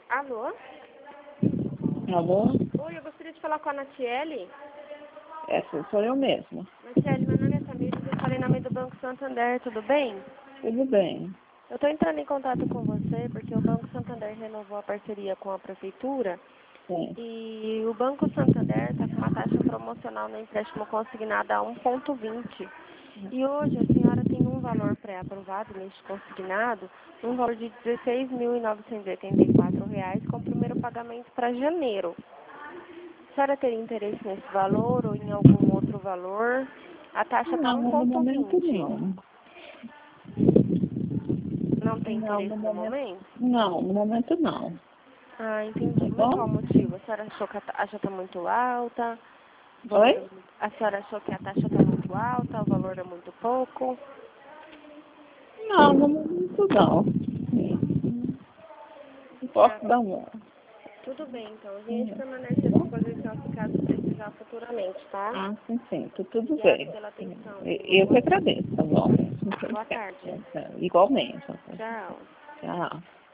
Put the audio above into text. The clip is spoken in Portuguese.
Alô? Alô? Oi, eu gostaria de falar com a Natiele. Essa sou eu mesma. Natiele, meu nome é Tamires, eu falei em nome do Banco Santander, tudo bem? Tudo bem. Eu estou entrando em contato com você porque o Banco Santander renovou a parceria com a Prefeitura Sim. e o Banco Santander está com uma taxa promocional no empréstimo consignado a 1,20. E hoje a senhora tem um valor pré-aprovado neste consignado, um valor de R$ 16.984 com o primeiro pagamento para janeiro. A senhora teria interesse nesse valor ou em algum outro valor? A taxa está Não, no momento 1,20. não. Não tem Não, interesse no no momento. momento? Não, no momento não. Ah, Tá entendi. Mas qual o bom? motivo? A senhora achou que a taxa está muito alta? O valor Oi? A senhora achou que a taxa está muito alta? O valor é muito pouco? Não, no momento não. Não Ah, posso dar uma. tudo bem, então. A gente Tá permanece à bom? disposição se caso precisar futuramente, tá? Ah, sim, sim. Tudo Obrigada bem. pela atenção. Eu que agradeço, tá bom? Boa tarde. Igualmente. Tchau. Tchau.